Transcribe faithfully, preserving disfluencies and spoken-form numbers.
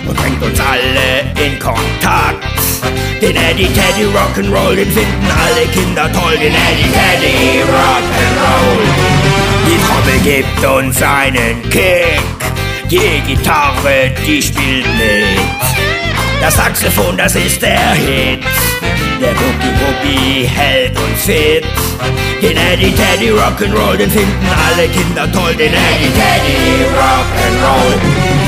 und bringt uns alle in Kontakt. Den Eddie Teddy Rock'n'Roll, den finden alle Kinder toll. Den Eddie Teddy Rock'n'Roll. Die Trommel gibt uns einen Kick, die Gitarre, die spielt mit. Das Saxophon, das ist der Hit. Der Boogie Woogie hält uns fit. Den Eddie Teddy Rock'n'Roll, den finden alle Kinder toll. Den Eddie Teddy Rock'n'Roll.